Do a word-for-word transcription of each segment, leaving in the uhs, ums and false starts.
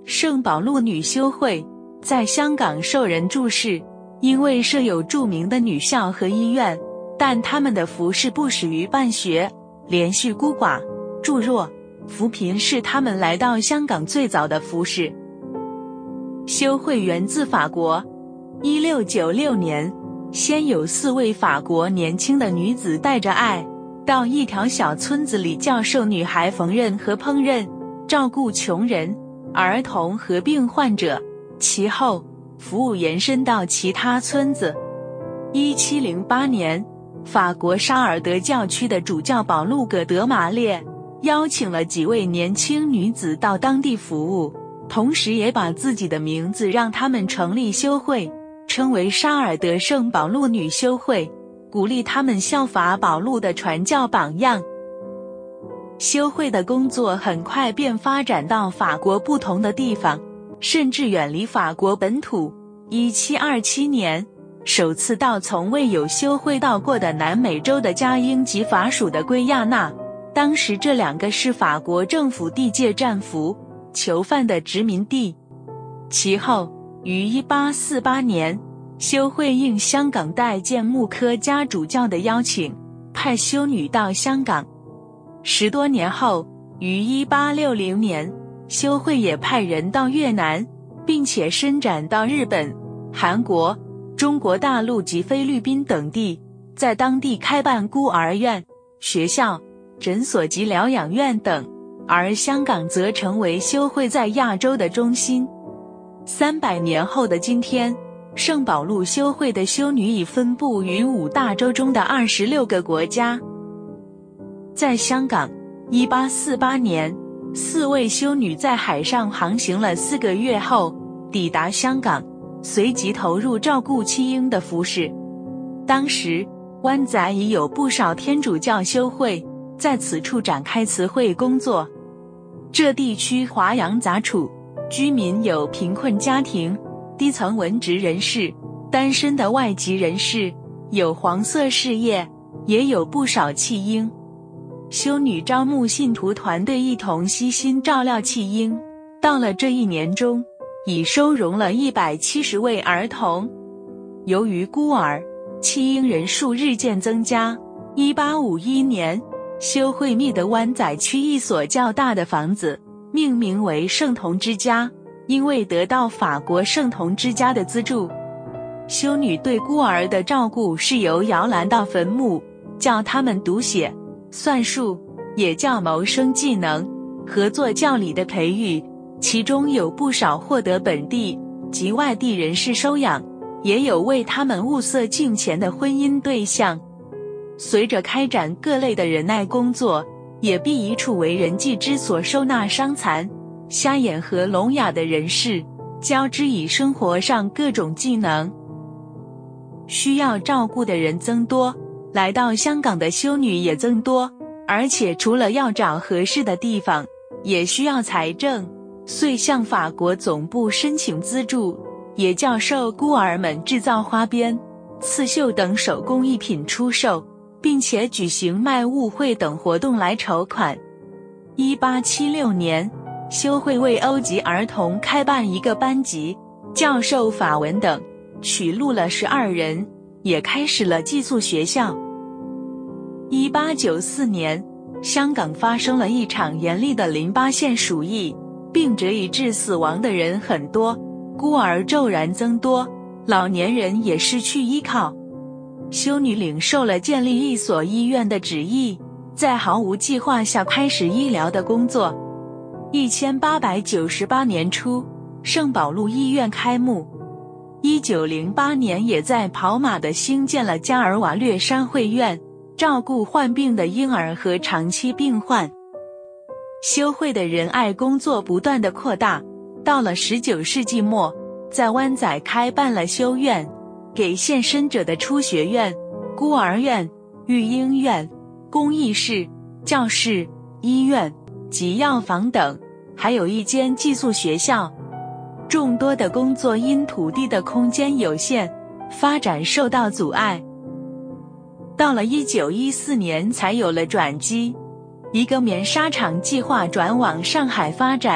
圣保禄女修会在香港受人注视，因为设有著名的女校和医院，但他们的服饰不始于办学，连续孤寡、助弱、扶贫是他们来到香港最早的服饰。修会源自法国，一六九六年，先有四位法国年轻的女子带着爱，到一条小村子里教授女孩缝纫和烹饪，照顾穷人、儿童和病患者。其后，服务延伸到其他村子。一七零八年，法国沙尔德教区的主教保禄葛德马列邀请了几位年轻女子到当地服务，同时也把自己的名字让他们成立修会，称为沙尔德圣保禄女修会，鼓励他们效法保禄的传教榜样。修会的工作很快便发展到法国不同的地方，甚至远离法国本土。一七二七年，首次到从未有修会到过的南美洲的加英及法属的圭亚那，当时这两个是法国政府地界战俘、囚犯的殖民地。其后，于一八四八年，修会应香港代见穆科加主教的邀请，派修女到香港。十多年后，于一八六零年，修会也派人到越南，并且伸展到日本、韩国、中国大陆及菲律宾等地，在当地开办孤儿院、学校、诊所及疗养院等，而香港则成为修会在亚洲的中心。三百年后的今天，圣保禄修会的修女已分布于五大洲中的二十六个国家。在香港，一八四八年，四位修女在海上航行了四个月后，抵达香港，随即投入照顾弃婴的服饰。当时，湾仔已有不少天主教修会在此处展开慈惠工作。这地区华洋杂处，居民有贫困家庭、低层文职人士、单身的外籍人士，有黄色事业，也有不少弃婴。修女招募信徒团队一同悉心照料弃婴，到了这一年中，已收容了一百七十位儿童。由于孤儿、弃婴人数日渐增加，一八五一年，修会觅得湾仔区一所较大的房子，命名为圣童之家，因为得到法国圣童之家的资助。修女对孤儿的照顾是由摇篮到坟墓，教他们读写、算术，也教谋生技能，合作教理的培育，其中有不少获得本地及外地人士收养，也有为他们物色敬虔的婚姻对象。随着开展各类的仁爱工作，也必一处为人际之所，收纳伤残、瞎眼和聋哑的人士，教之以生活上各种技能。需要照顾的人增多，来到香港的修女也增多，而且除了要找合适的地方，也需要财政，遂向法国总部申请资助，也教授孤儿们制造花边、刺绣等手工艺品出售，并且举行卖物会等活动来筹款。一八七六年，修会为欧籍儿童开办一个班级，教授法文等，取录了十二人，也开始了寄宿学校。一八九四年，香港发生了一场严厉的淋巴腺鼠疫，病者以致死亡的人很多，孤儿骤然增多，老年人也失去依靠。修女领受了建立一所医院的旨意，在毫无计划下开始医疗的工作。一千八百九十八年初，圣保禄医院开幕。一九零八年，也在跑马地兴建了加尔瓦略山会院，照顾患病的婴儿和长期病患。修会的仁爱工作不断地扩大，到了十九世纪末，在湾仔开办了修院，给献身者的出学院、孤儿院、育婴院、公益室、教室、医院及药房等，还有一间寄宿学校。众多的工作因土地的空间有限，发展受到阻碍。到了一九一四年才有了转机，一个棉纱厂计划转往上海发展，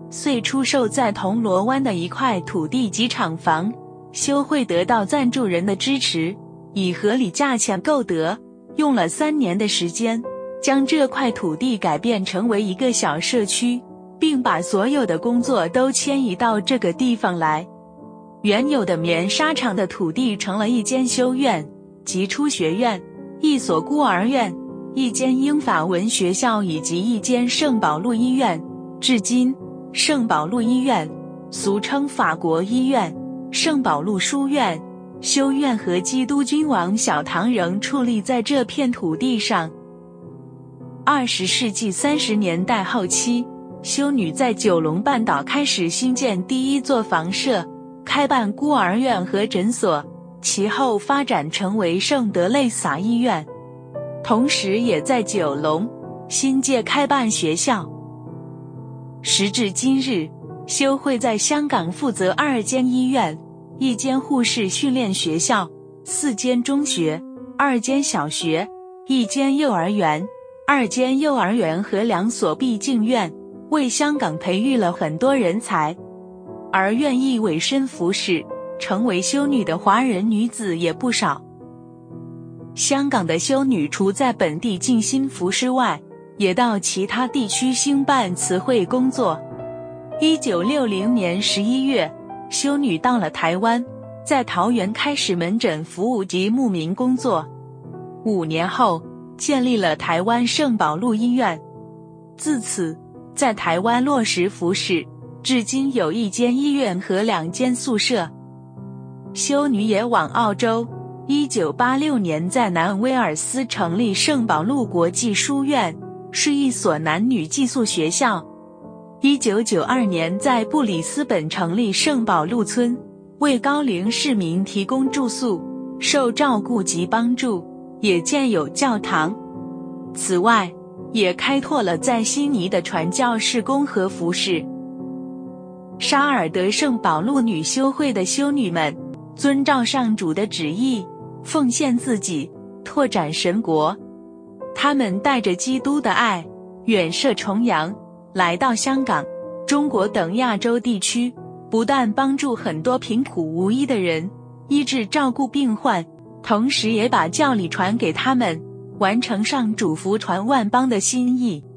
遂出售在铜锣湾的一块土地及厂房。修会得到赞助人的支持，以合理价钱购得，用了三年的时间，将这块土地改变成为一个小社区，并把所有的工作都迁移到这个地方来。原有的棉纱厂的土地成了一间修院、及初学院、一所孤儿院、一间英法文学校以及一间圣保禄医院。至今，圣保禄医院，俗称法国医院、圣保禄书院、修院和基督君王小堂仍矗立在这片土地上。二十世纪三十年代后期，修女在九龙半岛开始兴建第一座房舍，开办孤儿院和诊所，其后发展成为圣德肋撒医院，同时也在九龙、新界开办学校。时至今日，修会在香港负责二间医院、一间护士训练学校、四间中学、二间小学、一间幼儿园、二间幼儿园和两所毕竟院，为香港培育了很多人才。而愿意委身服侍，成为修女的华人女子也不少。香港的修女除在本地尽心服侍外，也到其他地区兴办慈惠工作。一九六零年十一月，修女到了台湾，在桃园开始门诊服务及牧民工作。五年后，建立了台湾圣保禄医院。自此，在台湾落实服侍，至今有一间医院和两间宿舍。修女也往澳洲，一九八六年在南威尔斯成立圣保禄国际书院，是一所男女寄宿学校。一九九二年在布里斯本成立圣保禄村，为高龄市民提供住宿、受照顾及帮助，也建有教堂。此外，也开拓了在悉尼的传教事工和服事。沙尔德圣保禄女修会的修女们，遵照上主的旨意，奉献自己，拓展神国。他们带着基督的爱，远涉重洋，来到香港、中国等亚洲地区，不但帮助很多贫苦无依的人，医治照顾病患，同时也把教理传给他们，完成上主福传万邦的心意。